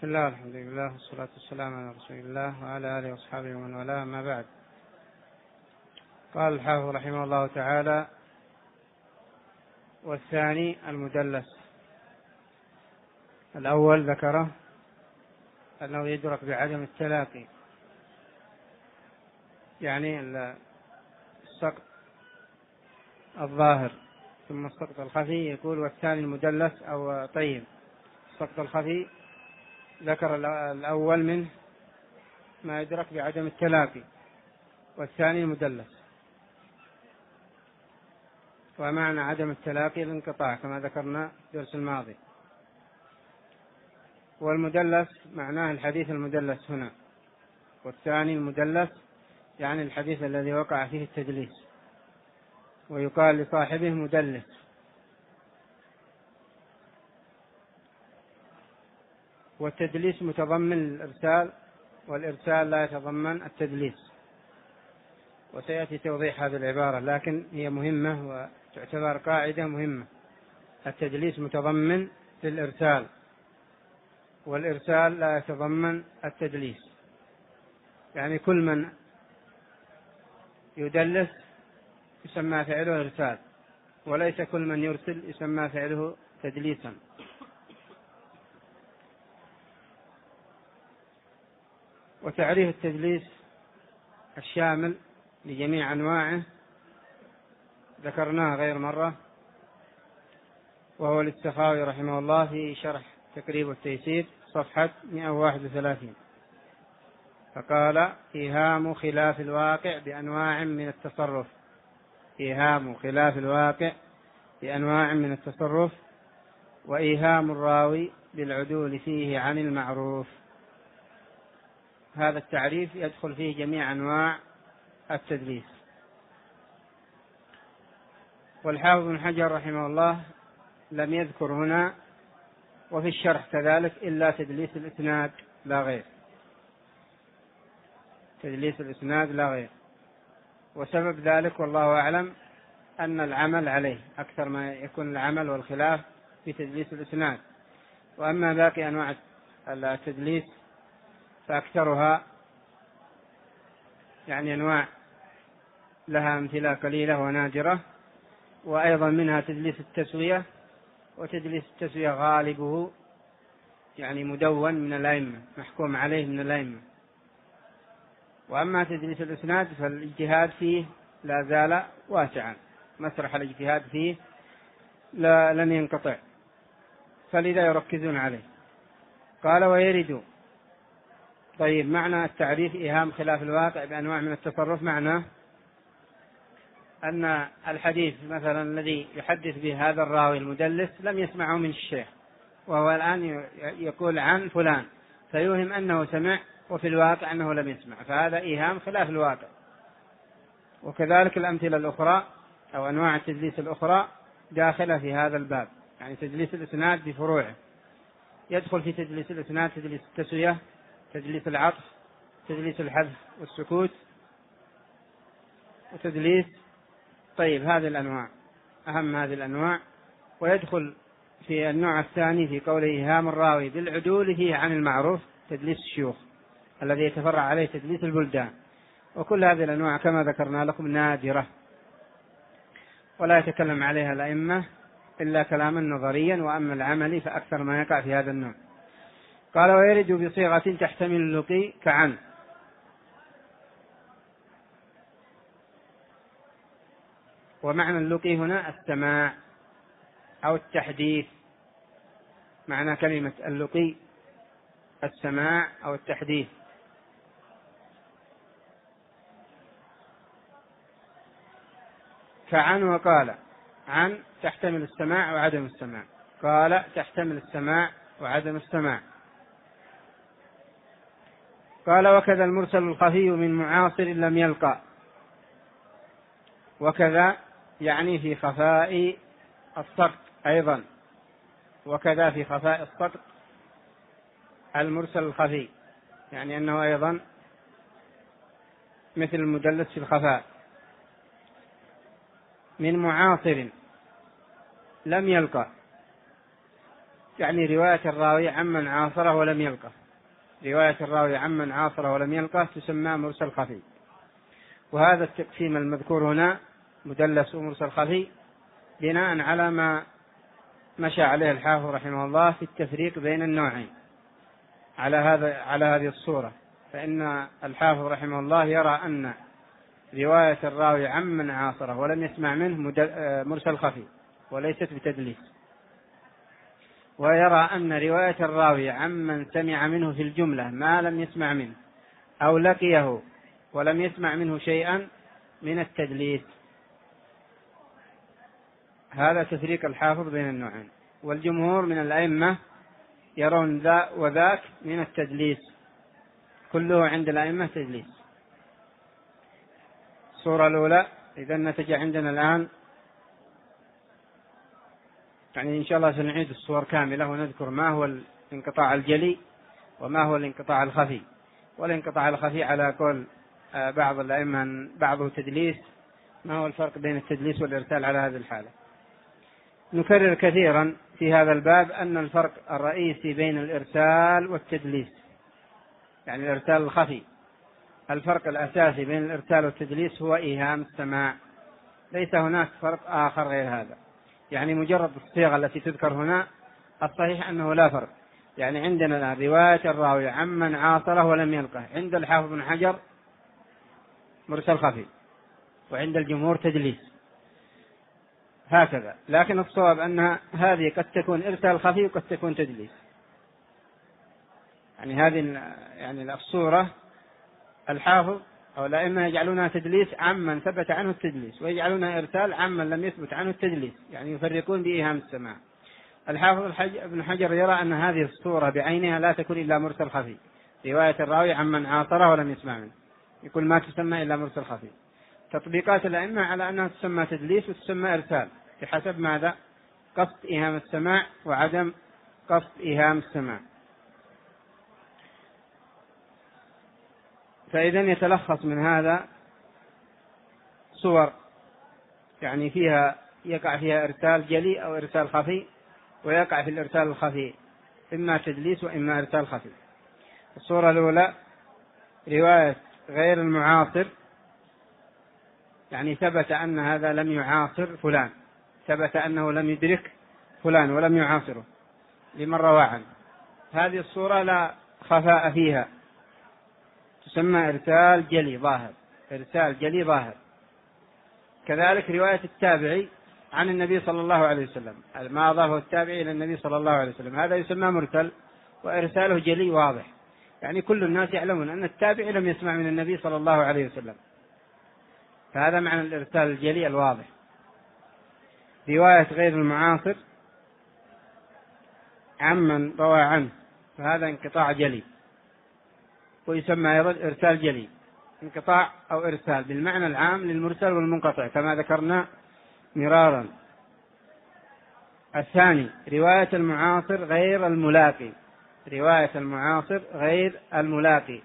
بسم الله والحمد لله والصلاة والسلام على رسول الله وعلى آله وأصحابه ومن والاه، ما بعد. قال الحافظ رحمه الله تعالى: والثاني المدلس. الأول ذكره أنه يدرك بعدم التلاقي، يعني السقط الظاهر ثم السقط الخفي. يقول والثاني المدلس أو طيب السقط الخفي ذكر الأول منه ما يدرك بعدم التلاقي، والثاني المدلس. ومعنى عدم التلاقي الانقطاع كما ذكرنا في الدرس الماضي. والمدلس معناه الحديث المدلس هنا، والثاني المدلس يعني الحديث الذي وقع فيه التدليس، ويقال لصاحبه مدلس. والتدليس متضمن الإرسال، والإرسال لا يتضمن التدليس، وسيأتي توضيح هذه العبارة، لكن هي مهمة وتعتبر قاعدة مهمة. التدليس متضمن للإرسال، والإرسال لا يتضمن التدليس. يعني كل من يدلس يسمى فعله إرسال، وليس كل من يرسل يسمى فعله تدليسا. وتعريف التدليس الشامل لجميع أنواعه ذكرناه غير مرة، وهو للسخاوي رحمه الله في شرح تقريب التيسير صفحة 131، فقال: إيهام خلاف الواقع بأنواع من التصرف. إيهام خلاف الواقع بأنواع من التصرف، وإيهام الراوي بالعدول فيه عن المعروف. هذا التعريف يدخل فيه جميع أنواع التدليس. والحافظ بن حجر رحمه الله لم يذكر هنا وفي الشرح كذلك إلا تدليس الإسناد لا غير، تدليس الإسناد لا غير. وسبب ذلك والله أعلم أن العمل عليه أكثر ما يكون العمل والخلاف في تدليس الإسناد. وأما باقي أنواع التدليس فأكثرها يعني أنواع لها أمثلة قليلة ونادرة. وأيضا منها تدليس التسوية، وتدليس التسوية غالبه يعني مدون من الأئمة، محكوم عليه من الأئمة. وأما تدليس الإسناد فالاجتهاد فيه لا زال واسعا، مسرح الاجتهاد فيه لن ينقطع، فلذا يركزون عليه. قال: ويرد. طيب، معنى التعريف إيهام خلاف الواقع بأنواع من التصرف معناه أن الحديث مثلا الذي يحدث به هذا الراوي المدلس لم يسمعه من الشيخ، وهو الآن يقول عن فلان، فيوهم أنه سمع وفي الواقع أنه لم يسمع، فهذا إيهام خلاف الواقع. وكذلك الأمثلة الأخرى أو أنواع التدليس الأخرى داخلة في هذا الباب، يعني تدليس الإسناد بفروعه. يدخل في تدليس الإسناد تدليس التسوية، تدليس العطف، تدليس الحذف والسكوت، وتدليس طيب هذه الأنواع أهم هذه الأنواع. ويدخل في النوع الثاني في قوله إيهام الراوي بالعدول فيه عن المعروف، تدليس الشيوخ الذي يتفرع عليه تدليس البلدان. وكل هذه الأنواع كما ذكرنا لكم نادرة، ولا يتكلم عليها الأئمة إلا كلاما نظريا، وأما العملي فأكثر ما يقع في هذا النوع. قال: ويرد بصيغة تحتمل اللقي كعن. ومعنى اللقي هنا السماع أو التحديث. معنى كلمة اللقي السماع أو التحديث. كعن وقال. عن تحتمل السماع وعدم السماع، قال تحتمل السماع وعدم السماع. قال: وكذا المرسل الخفي من معاصر لم يلقى. وكذا يعني في خفاء السقط أيضا، وكذا في خفاء السقط المرسل الخفي، يعني أنه أيضا مثل المدلس في الخفاء. من معاصر لم يلقى، يعني رواية الراوي عمن عاصره ولم يلقه. رواية الراوي عمن عاصره ولم يلقه تسمى مرسل خفي. وهذا التقسيم المذكور هنا مدلس ومرسل خفي بناء على ما مشى عليه الحافظ رحمه الله في التفريق بين النوعين على هذه الصورة. فإن الحافظ رحمه الله يرى أن رواية الراوي عمن عاصره ولم يسمع منه مرسل خفي وليست بتدليس، ويرى أن رواية الراوي عمن سمع منه في الجملة ما لم يسمع منه أو لقيه ولم يسمع منه شيئا من التدليس. هذا تفريق الحافظ بين النوعين. والجمهور من الأئمة يرون ذا وذاك من التدليس، كله عند الأئمة تدليس. الصورة الأولى إذا نتج عندنا الآن، يعني إن شاء الله سنعيد الصور كاملة ونذكر ما هو الانقطاع الجلي وما هو الانقطاع الخفي. والانقطاع الخفي على قول بعض الأئمة بعضه تدليس، ما هو الفرق بين التدليس والإرسال على هذه الحالة؟ نكرر كثيرا في هذا الباب أن الفرق الرئيسي بين الإرسال والتدليس، يعني الإرسال الخفي، الفرق الأساسي بين الإرسال والتدليس هو إيهام السماع، ليس هناك فرق آخر غير هذا. يعني مجرد الصيغة التي تذكر هنا الصحيح أنه لا فرق. يعني عندنا الآن رواية الراوي عمن عاصره ولم يلقه، عند الحافظ بن حجر مرسل خفي، وعند الجمهور تدليس، هكذا. لكن الصواب أن هذه قد تكون إرسال خفي وقد تكون تدليس. يعني هذه يعني الصورة الحافظ أو الأئمة يجعلونها تدليس عمن ثبت عنه التدليس، ويجعلونها إرسال عمن لم يثبت عنه التدليس، يعني يفرقون بإيهام السماع. الحافظ ابن حجر يرى أن هذه الصورة بعينها لا تكون إلا مرسل خفي، رواية الراوي عمن عاصره ولم يسمع منه، يقول ما تسمى إلا مرسل خفي. تطبيقات الأئمة على أنها تسمى تدليس وتسمى إرسال بحسب ماذا؟ قصد إيهام السماع وعدم قصد إيهام السماع. فإذا يتلخص من هذا صور يعني يقع فيها إرسال جلي أو إرسال خفي، ويقع في الإرسال الخفي إما تدليس وإما إرسال خفي. الصورة الأولى رواية غير المعاصر، يعني ثبت أن هذا لم يعاصر فلان، ثبت أنه لم يدرك فلان ولم يعاصره لمن روى عنه، هذه الصورة لا خفاء فيها، تسمى إرسال جلي ظاهر، إرسال جلي ظاهر. كذلك رواية التابعي عن النبي صلى الله عليه وسلم، ما أضافه التابعي إلى النبي صلى الله عليه وسلم، هذا يسمى مرسل وإرساله جلي واضح، يعني كل الناس يعلمون أن التابعي لم يسمع من النبي صلى الله عليه وسلم، فهذا معنى الإرسال الجلي الواضح. رواية غير المعاصر عمن روى عنه، فهذا انقطاع جلي، ويسمى أيضا إرسال جلي، انقطاع أو إرسال بالمعنى العام للمرسل والمنقطع كما ذكرنا مرارا. الثاني رواية المعاصر غير الملاقي، رواية المعاصر غير الملاقي،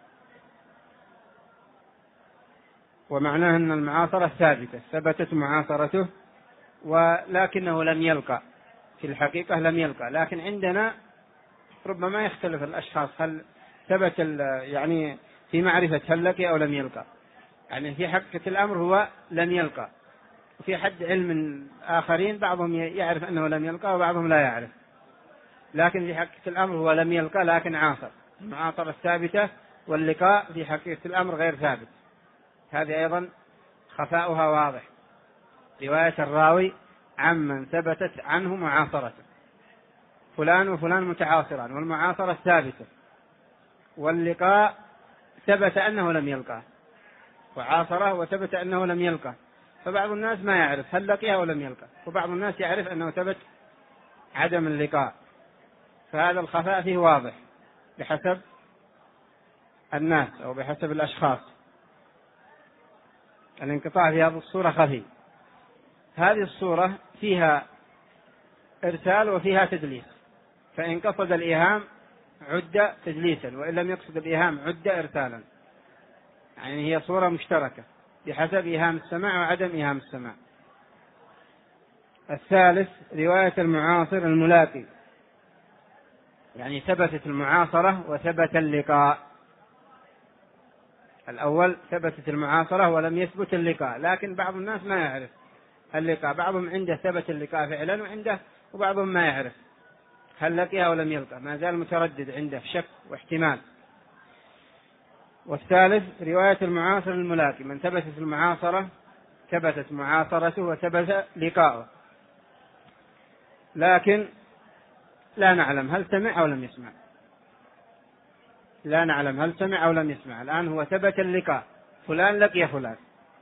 ومعناه أن المعاصرة ثابتة، ثبتت معاصرته ولكنه لم يلقى، في الحقيقة لم يلقى، لكن عندنا ربما يختلف الأشخاص، هل ثبت يعني في معرفة هل لقي أو لم يلقى، يعني في حقيقة الأمر هو لم يلقى، وفي حد علم آخرين بعضهم يعرف أنه لم يلقى وبعضهم لا يعرف، لكن في حقيقة الأمر هو لم يلقى لكن عاصر، المعاصرة الثابتة، واللقاء في حقيقة الأمر غير ثابت، هذه أيضا خفاؤها واضح. رواية الراوي عمن ثبتت عنه معاصرته، فلان وفلان متعاصران، والمعاصرة ثابتة، واللقاء ثبت أنه لم يلقى، وعاصره وثبت أنه لم يلقى، فبعض الناس ما يعرف هل لقيه أو لم يلقى، وبعض الناس يعرف أنه ثبت عدم اللقاء، فهذا الخفاء فيه واضح بحسب الناس أو بحسب الأشخاص. الانقطاع في هذه الصورة خفي. هذه الصورة فيها إرسال وفيها تدليس، فإن قصد الإيهام عد تدليسا، وإن لم يقصد الإيهام عد إرسالا، يعني هي صورة مشتركة بحسب إيهام السماع وعدم إيهام السماع. الثالث رواية المعاصر الملاقي، يعني ثبتت المعاصرة وثبت اللقاء. الأول ثبتت المعاصرة ولم يثبت اللقاء، لكن بعض الناس ما يعرف اللقاء، بعضهم عنده ثبت اللقاء فعلا وبعضهم ما يعرف هل لقي أو لم يلقى، ما زال متردد، عنده شك واحتمال. والثالث رواية المعاصر الملاقي، من ثبتت المعاصرة ثبتت معاصرته وثبت لقاؤه، لكن لا نعلم هل سمع أو لم يسمع، لا نعلم هل سمع أو لم يسمع. الآن هو ثبت اللقاء، فلان لقي فلان،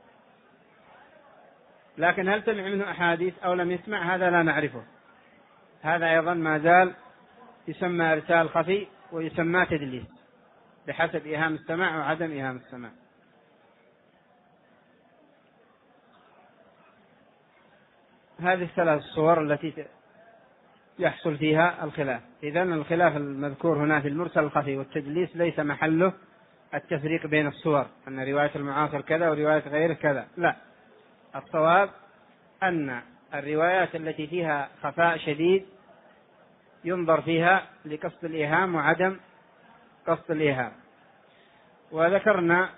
لكن هل سمع منه أحاديث أو لم يسمع هذا لا نعرفه. هذا أيضا ما زال يسمى إرسال خفي ويسمى تدليس بحسب إيهام السماع وعدم إيهام السماع. هذه الثلاث صور التي يحصل فيها الخلاف. إذن الخلاف المذكور هنا في المرسل الخفي والتدليس ليس محله التفريق بين الصور، أن رواية المعاصر كذا ورواية غيره كذا، لا، الصواب أن الروايات التي فيها خفاء شديد ينظر فيها لقصد الإيهام وعدم قصد الإيهام. وذكرنا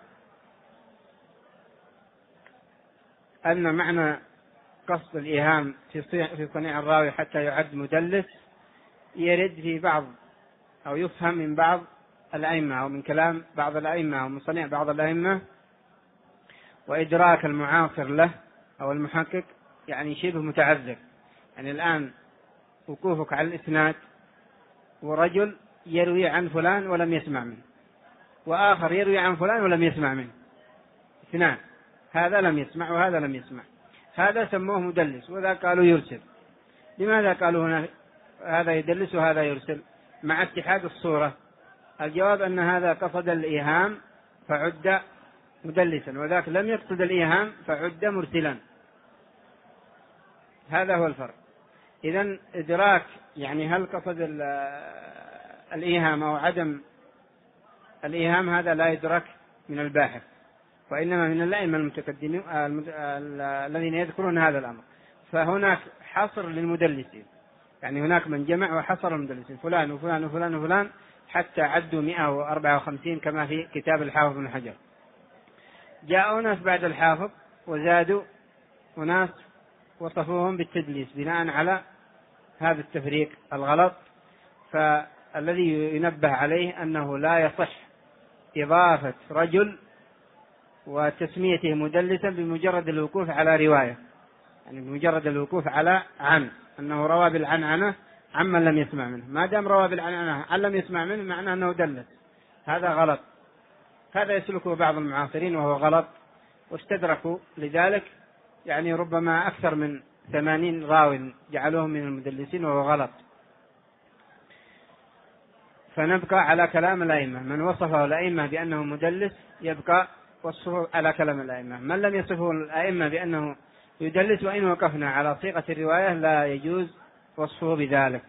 أن معنى قصد الإيهام في صنيع الراوي حتى يعد مدلس يرد في بعض أو يفهم من بعض الأئمة أو من كلام بعض الأئمة أو من صنيع بعض الأئمة، وإدراك المعاصر له أو المحقق يعني شبه متعذر. يعني الآن وقوفك على الإسناد ورجل يروي عن فلان ولم يسمع منه، وآخر يروي عن فلان ولم يسمع منه، اثنان، هذا لم يسمع وهذا لم يسمع، هذا سموه مدلس وذا قالوا يرسل. لماذا قالوا هنا هذا يدلس وهذا يرسل مع اتحاد الصورة؟ الجواب أن هذا قصد الإيهام فعد مدلسا، وذاك لم يقصد الإيهام فعد مرسلا. هذا هو الفرق. إذن إدراك يعني هل قصد الإيهام أو عدم الإيهام هذا لا يدرك من الباحث، وإنما من الأئمة المتقدمين الذين يذكرون هذا الأمر. فهناك حصر للمدلسين، يعني هناك من جمع وحصر المدلسين فلان وفلان وفلان وفلان حتى عدوا 154 كما في كتاب الحافظ بن حجر. جاءوا ناس بعد الحافظ وزادوا وناس وصفوهم بالتدليس بناء على هذا التفريق الغلط. فالذي ينبه عليه أنه لا يصح إضافة رجل وتسميته مدلسا بمجرد الوقوف على رواية، يعني بمجرد الوقوف على عن أنه روى بالعنعنة عمن لم يسمع منه. ما دام روى بالعنعنة عن لم يسمع منه معناه أنه دلس، هذا غلط. هذا يسلكه بعض المعاصرين وهو غلط، واستدركوا لذلك يعني ربما أكثر من 80 راوي جعلوهم من المدلسين وهو غلط. فنبقى على كلام الأئمة، من وصفه الأئمة بأنه مدلس يبقى وصفه على كلام الأئمة، من لم يصفه الأئمة بأنه يدلس وإن وقفنا على صيغة الرواية لا يجوز وصفه بذلك.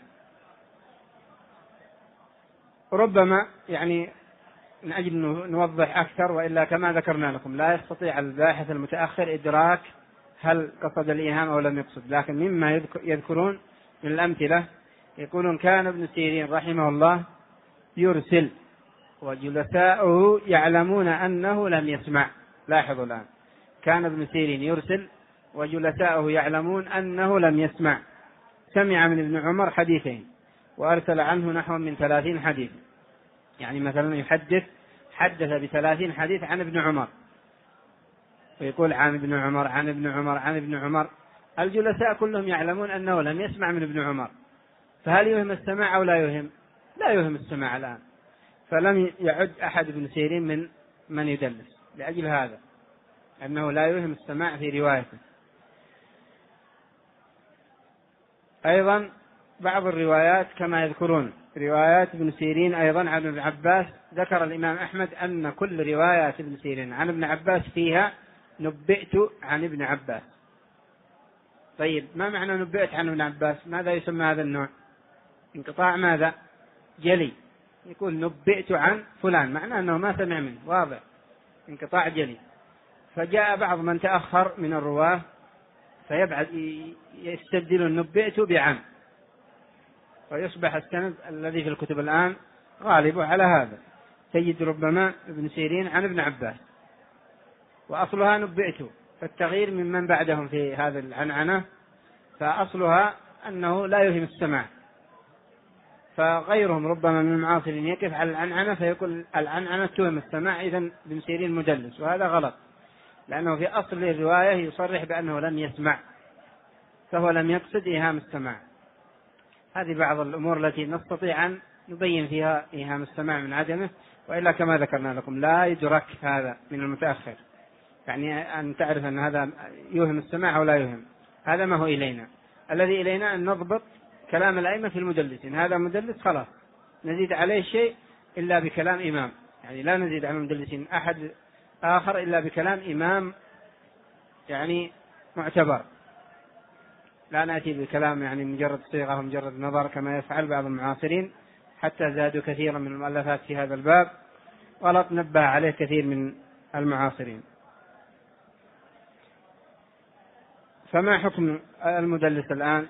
ربما يعني من أجل نوضح أكثر، وإلا كما ذكرنا لكم لا يستطيع الباحث المتأخر إدراك هل قصد الإيهام أو لم يقصد. لكن مما يذكرون من الأمثلة يقولون كان ابن سيرين رحمه الله يرسل وجلساؤه يعلمون أنه لم يسمع. لاحظوا الآن، كان ابن سيرين يرسل وجلساؤه يعلمون أنه لم يسمع. سمع من ابن عمر حديثين وأرسل عنه نحو من 30 حديث، يعني مثلا حدث ب30 حديث عن ابن عمر، ويقول عن ابن عمر عن ابن عمر عن ابن عمر. الجلساء كلهم يعلمون أنه لم يسمع من ابن عمر، فهل يوهم السماع أو لا يوهم؟ لا يوهم السماع الآن. فلم يعد أحد ابن سيرين من يدلس لأجل هذا، أنه لا يوهم السماع في روايته. أيضا بعض الروايات كما يذكرون روايات ابن سيرين أيضا عن ابن عباس، ذكر الإمام أحمد أن كل روايات ابن سيرين عن ابن عباس فيها نبئت عن ابن عباس. طيب ما معنى نبئت عن ابن عباس؟ ماذا يسمى هذا النوع؟ انقطاع ماذا؟ جلي. يقول نبئت عن فلان معناه أنه ما سمع منه، واضح، انقطاع جلي. فجاء بعض من تأخر من الرواة فيبعد يستبدل النبئت بعن، ويصبح السند الذي في الكتب الآن غالبه على هذا. تجد ربما ابن سيرين عن ابن عباس، وأصلها نبئت، فالتغيير ممن بعدهم في هذا العنعنة، فأصلها أنه لا يهم السماع، فغيرهم ربما من المعاصرين يقف على العنعنة فيقول العنعنة توهم السماع، إذن ابن سيرين مدلس، وهذا غلط، لأنه في أصل الرواية يصرح بأنه لم يسمع، فهو لم يقصد إيهام السماع. هذه بعض الأمور التي نستطيع أن نبين فيها إيهام السماع من عدمه، وإلا كما ذكرنا لكم لا يدرك هذا من المتأخر، يعني أن تعرف أن هذا يوهم السماع أو لا يوهم، هذا ما هو إلينا. الذي إلينا أن نضبط كلام الأئمة في المدلسين، هذا مدلس خلاص نزيد عليه شيء إلا بكلام إمام، يعني لا نزيد على المدلسين أحد آخر إلا بكلام إمام يعني معتبر، لا نأتي بكلام يعني مجرد صيغة ومجرد نظر كما يفعل بعض المعاصرين، حتى زادوا كثيرا من المؤلفات في هذا الباب، ولا تنبه عليه كثير من المعاصرين. فما حكم المدلس الآن؟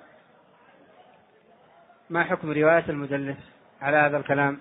ما حكم رواية المدلس على هذا الكلام؟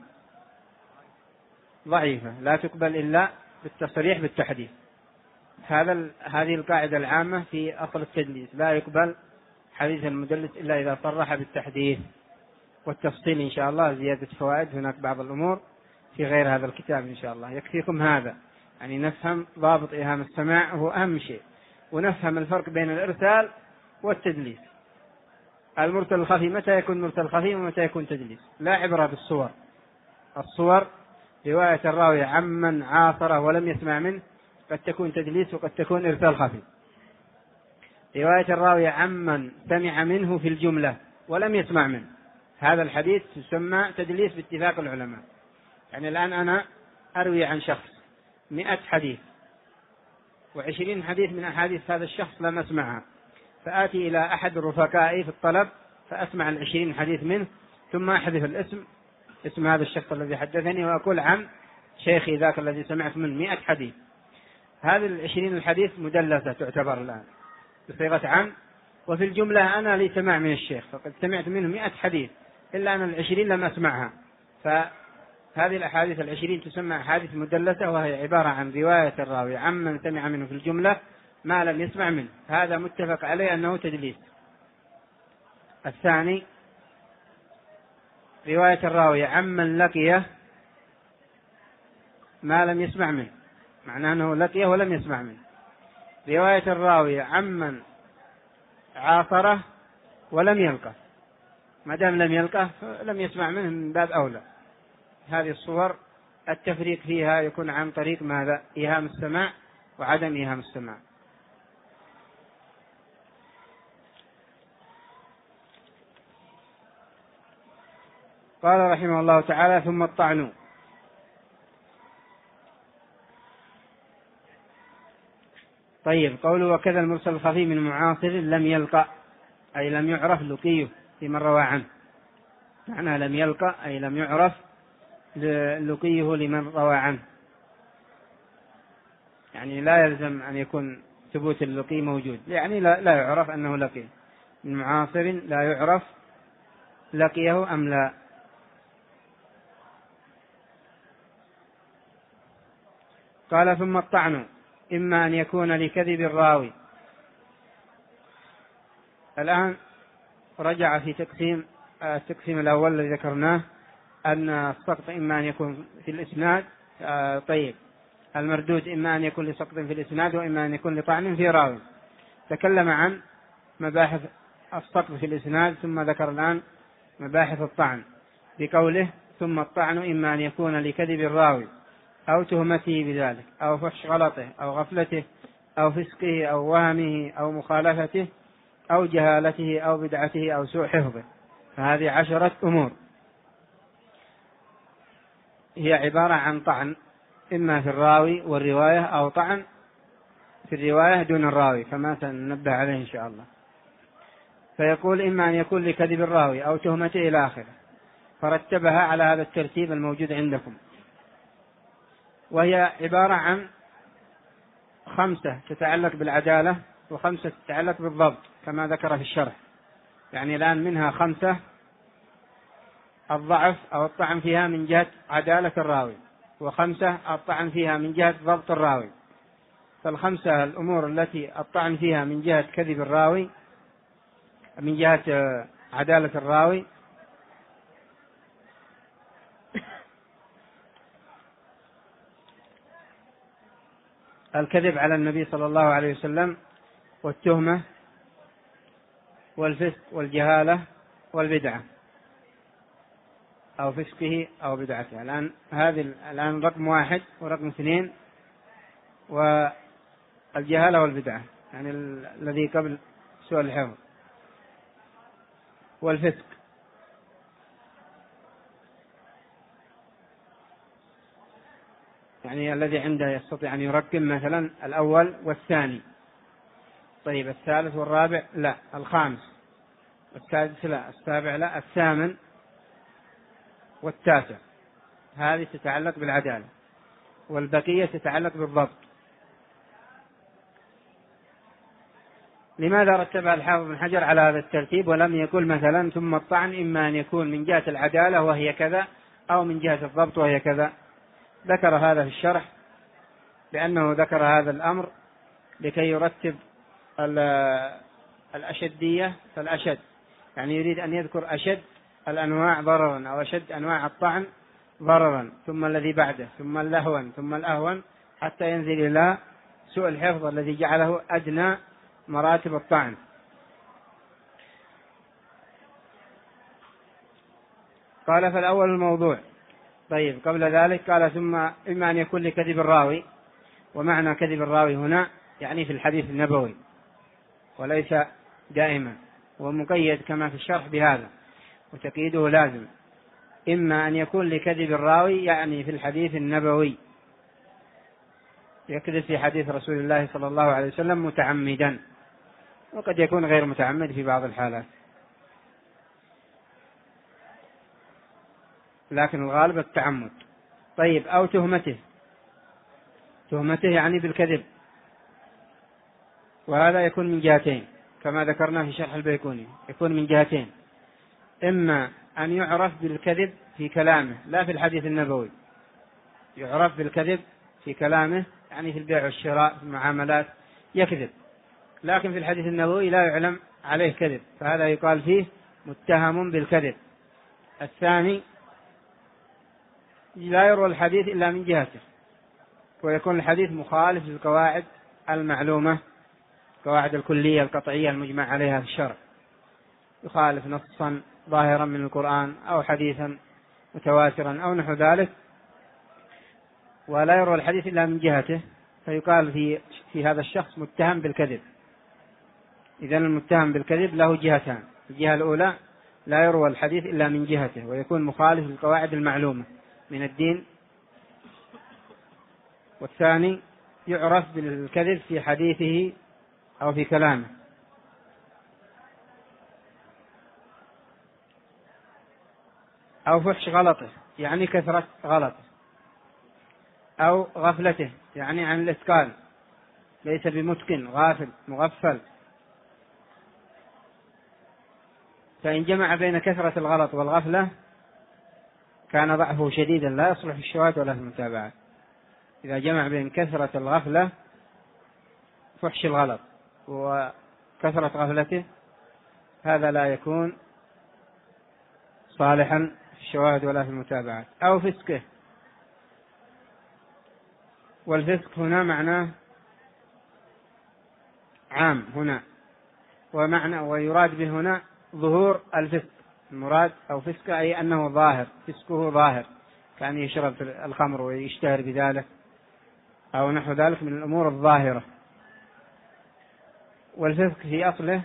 ضعيفة، لا تقبل إلا بالتصريح بالتحديث. هذه القاعدة العامة في أصل التدليس، لا يقبل حديث المدلس إلا إذا صرح بالتحديث. والتفصيل إن شاء الله زيادة فوائد، هناك بعض الأمور في غير هذا الكتاب إن شاء الله. يكفيكم هذا، يعني نفهم ضابط إيهام السماع هو أهم شيء، ونفهم الفرق بين الإرسال والتدليس. المرسل الخفي متى يكون مرسل خفي ومتى يكون تدليس؟ لا عبرة بالصور. الصور رواية الراوي عمن عاصره ولم يسمع منه قد تكون تدليس وقد تكون إرسال خفي. رواية الراوي عمن سمع منه في الجملة ولم يسمع منه، هذا الحديث يسمى تدليس باتفاق العلماء. يعني الآن أنا أروي عن شخص 100 حديث و20 حديث من أحاديث هذا الشخص لم أسمعها، فآتي إلى أحد رفقائي في الطلب فأسمع 20 حديث منه، ثم أحذف اسم هذا الشخص الذي حدثني، وأقول عن شيخي ذاك الذي سمعت منه 100 حديث. هذه 20 الحديث مدلسة تعتبر الآن بصيغة عن، وفي الجملة أنا لي سماع من الشيخ، فقد سمعت منه 100 حديث إلا أن 20 لم أسمعها، فهذه الأحاديث 20 تسمى أحاديث مدلسة، وهي عبارة عن رواية الراوي عمن سمع منه في الجملة ما لم يسمع منه، هذا متفق عليه أنه تدليس. الثاني رواية الراوي عمن لقيه ما لم يسمع منه، معناه أنه لقيه ولم يسمع منه. رواية الراوي عمن عاصره ولم يلقه، ما دام لم يلقه لم يسمع منه من باب أولى. هذه الصور التفريق فيها يكون عن طريق ماذا؟ إيهام السماع وعدم إيهام السماع. قال رحمه الله تعالى: ثم الطعن. طيب، قوله وكذا المرسل الخفي من معاصر لم يلقى، أي لم يعرف لقيه في من روى عنه، معنى لم يلقى أي لم يعرف لقيه لمن روى عنه، يعني لا يلزم أن يكون ثبوت اللقي موجود، يعني لا يعرف أنه لقي من معاصر، لا يعرف لقيه أم لا. قال: ثم الطعن إما أن يكون لكذب الراوي. الآن رجع في التقسيم الأول الذي ذكرناه، أن السقط إما أن يكون في الإسناد، طيب المردود إما أن يكون لسقط في الإسناد وإما أن يكون لطعن في راوي. تكلم عن مباحث السقط في الإسناد، ثم ذكر الآن مباحث الطعن بقوله: ثم الطعن إما أن يكون لكذب الراوي أو تهمته بذلك أو فحش غلطه أو غفلته أو فسقه أو وهمه أو مخالفته أو جهالته أو بدعته أو سوء حفظه. فهذه 10 أمور هي عبارة عن طعن إما في الراوي والرواية أو طعن في الرواية دون الراوي، كما سننبه عليه إن شاء الله. فيقول: إما أن يكون لكذب الراوي أو تهمته إلى آخره، فرتبها على هذا الترتيب الموجود عندكم، وهي عبارة عن 5 تتعلق بالعدالة و5 تتعلق بالضبط كما ذكر في الشرح. يعني الآن منها 5 الضعف أو الطعن فيها من جهة عدالة الراوي، وخمسة الطعن فيها من جهة ضبط الراوي. فالخمسة الأمور التي الطعن فيها من جهة كذب الراوي، من جهة عدالة الراوي، الكذب على النبي صلى الله عليه وسلم، والتهمة، والفسق، والجهالة، والبدعة أو فسقه أو بدعته. الآن رقم 1 ورقم 2، والجهالة والبدعة يعني الذي قبل سوء الحفظ، والفسق. يعني الذي عنده يستطيع أن يرقم مثلا الأول والثاني. طيب الثالث والرابع لا، الخامس، السادس لا، السابع لا، الثامن والتاسع. هذه تتعلق بالعدالة، والبقية تتعلق بالضبط. لماذا رتبها الحافظ بن حجر على هذا الترتيب ولم يقل مثلا ثم الطعن إما أن يكون من جهة العدالة وهي كذا، أو من جهة الضبط وهي كذا؟ ذكر هذا في الشرح لأنه ذكر هذا الأمر لكي يرتب الأشدية فالأشد، يعني يريد أن يذكر أشد الأنواع ضررا أو أشد أنواع الطعن ضررا، ثم الذي بعده، ثم الأهون، ثم الأهون، حتى ينزل إلى سوء الحفظ الذي جعله أدنى مراتب الطعن. قال فالأول الموضوع. طيب قبل ذلك قال ثم إما أن يكون لكذب الراوي، ومعنى كذب الراوي هنا يعني في الحديث النبوي وليس دائما، ومقيد كما في الشرح بهذا، وتقييده لازم. إما أن يكون لكذب الراوي يعني في الحديث النبوي، يكذب في حديث رسول الله صلى الله عليه وسلم متعمدا، وقد يكون غير متعمد في بعض الحالات، لكن الغالب التعمد. طيب أو تهمته يعني بالكذب، وهذا يكون من جهتين كما ذكرنا في شرح البيكوني، يكون من جهتين: إما أن يعرف بالكذب في كلامه لا في الحديث النبوي، يعرف بالكذب في كلامه يعني في البيع والشراء في المعاملات يكذب، لكن في الحديث النبوي لا يعلم عليه كذب، فهذا يقال فيه متهم بالكذب. الثاني لا يروى الحديث إلا من جهته، ويكون الحديث مخالف للقواعد المعلومة، القواعد الكلية القطعية المجمع عليها في الشرع، يخالف نصا ظاهرا من القرآن أو حديثا متواترا أو نحو ذلك، ولا يروى الحديث إلا من جهته، فيقال في هذا الشخص متهم بالكذب. إذن المتهم بالكذب له جهتان: الجهة الأولى لا يروى الحديث إلا من جهته ويكون مخالف للقواعد المعلومة من الدين، والثاني يعرف بالكذب في حديثه أو في كلامه. أو فحش غلطه يعني كثرة غلطه، أو غفلته يعني عن الإتقان، ليس بمتقن، غافل مغفل. فإن جمع بين كثرة الغلط والغفلة كان ضعفه شديدا لا يصلح في الشواهد ولا في المتابعات. إذا جمع بين كثرة الغفلة فحش الغلط وكثرة غفلته هذا لا يكون صالحا في الشواهد ولا في المتابعات. أو فسقه، والفسق هنا معناه عام هنا، ومعنى ويراد به هنا ظهور الفسق، المراد أو فسق أي أنه ظاهر، فسقه ظاهر، كان يشرب الخمر ويشتهر بذلك أو نحو ذلك من الأمور الظاهرة. والفسق في أصله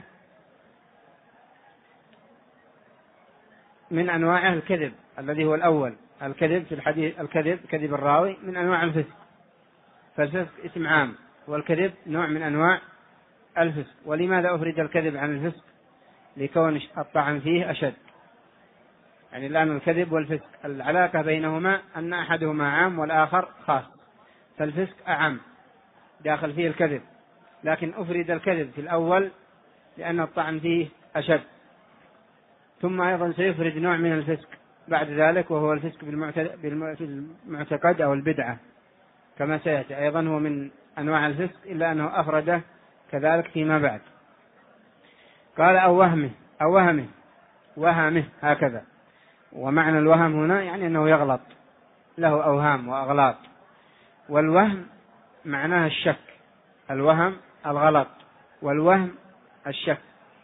من أنواع الكذب الذي هو الأول، الكذب في الحديث، الكذب كذب الراوي من أنواع الفسق، فالفسق اسم عام والكذب نوع من أنواع الفسق. ولماذا أفرد الكذب عن الفسق؟ لكون الطعن فيه أشد. يعني الآن الكذب والفسق العلاقة بينهما أن أحدهما عام والآخر خاص، فالفسق أعم داخل فيه الكذب، لكن أفرد الكذب في الأول لأن الطعن فيه أشد. ثم أيضا سيفرد نوع من الفسق بعد ذلك، وهو الفسق بالمعتقد أو البدعة كما سيأتي. أيضا هو من أنواع الفسق إلا أنه أفرده كذلك فيما بعد. قال أو وهمه هكذا. ومعنى الوهم هنا يعني أنه يغلط، له أوهام وأغلاط. والوهم معناها الشك، الوهم الغلط، والوهم الشك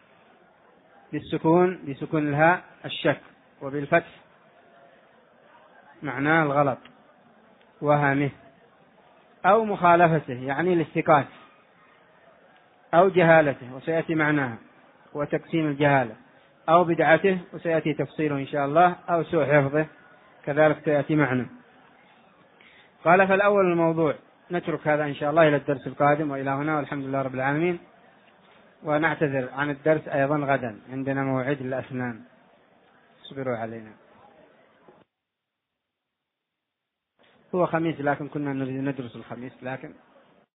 بسكون الهاء الشك، وبالفتح معناه الغلط وهمه. أو مخالفته يعني الاستقاس، أو جهالته وسيأتي معناها وتقسيم الجهالة، أو بدعته وسيأتي تفصيله إن شاء الله، أو سوء حفظه كذلك سيأتي معنى. قال فالأول الموضوع. نترك هذا إن شاء الله إلى الدرس القادم، وإلى هنا والحمد لله رب العالمين. ونعتذر عن الدرس أيضا غدا، عندنا موعد الأسنان، اصبروا علينا. هو خميس لكن كنا نريد ندرس الخميس، لكن